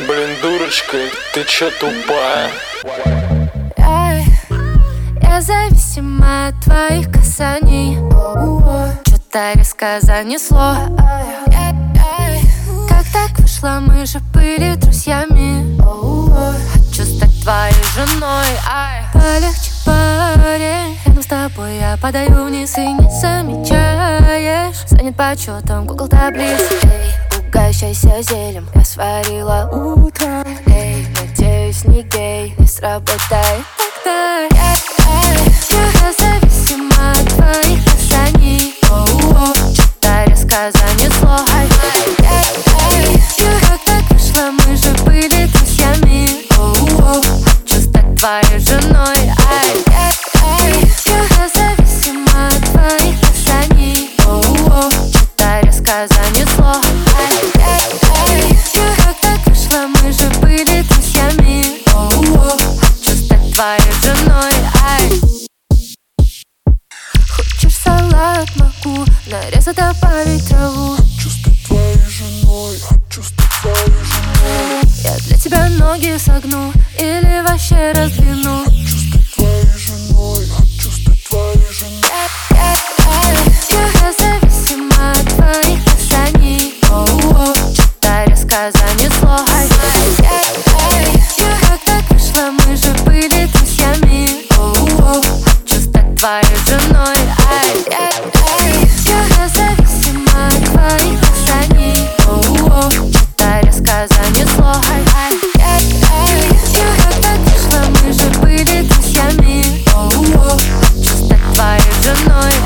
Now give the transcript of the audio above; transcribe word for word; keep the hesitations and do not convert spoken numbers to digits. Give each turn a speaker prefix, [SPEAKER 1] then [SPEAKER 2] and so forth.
[SPEAKER 1] Блин, дурочка, ты чё тупая?
[SPEAKER 2] Эй, я зависима от твоих касаний. Чё-то резко занесло. Как так вышло, мы же были друзьями. Хочу стать твоей женой. Полегче, парень, рядом с тобой я падаю вниз и не замечаешь. Занят почетом Google таблиц. Эй, угощайся зелем, я сварила утром. Эй, надеюсь, не гей, не сработает тогда. Эй, эй, я зависима от твоих касаний. Что-то резко занесло. Эй, эй, как так вышло, мы же были друзьями. Хочу стать твоей женой. Эй, эй, я зависима от твоих касаний. Что-то резко занесло. Эй, эй, как так вышло, мы же были друзьями. Хочу стать твоей женой. Эй. Хочешь салат, могу нарезать, добавить траву.
[SPEAKER 3] Хочу стать твоей женой, хочу стать твоей женой.
[SPEAKER 2] Я для тебя ноги согну или вообще раздвину.
[SPEAKER 3] Хочу стать твоей женой, хочу стать твоей женой.
[SPEAKER 2] Я зависима от твоих касаний. Что-то резко занесло. Как так вышло, мы же были друзьями. Хочу стать твоей женой. Я зависима от твоих касаний. Что-то резко занесло. Как так вышло, мы же были друзьями. Хочу стать твоей женой.